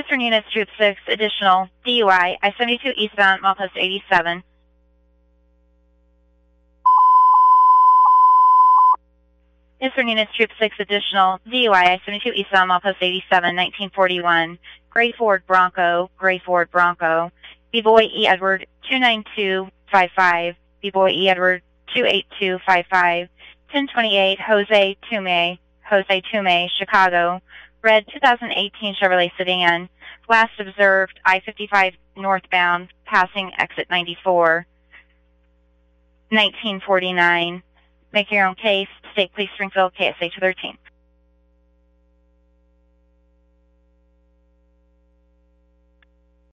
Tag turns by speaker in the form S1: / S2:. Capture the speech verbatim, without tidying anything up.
S1: Eastern Units Troop six, additional D U I, I seventy-two eastbound, milepost eighty-seven. Eastern Units Troop six, additional D U I, I seventy-two eastbound, milepost eighty-seven, nineteen forty-one. Gray Ford Bronco, Gray Ford Bronco. B-Boy E. Edward, two nine two five five. B-Boy E. Edward, two eight two five five. ten twenty-eight, Jose Tume, Jose Tume, Chicago. Red two thousand eighteen Chevrolet sedan. Last observed I fifty-five northbound, passing exit ninety-four. nineteen forty-nine. Make your own case. State Police Springfield, K S A two thirteen.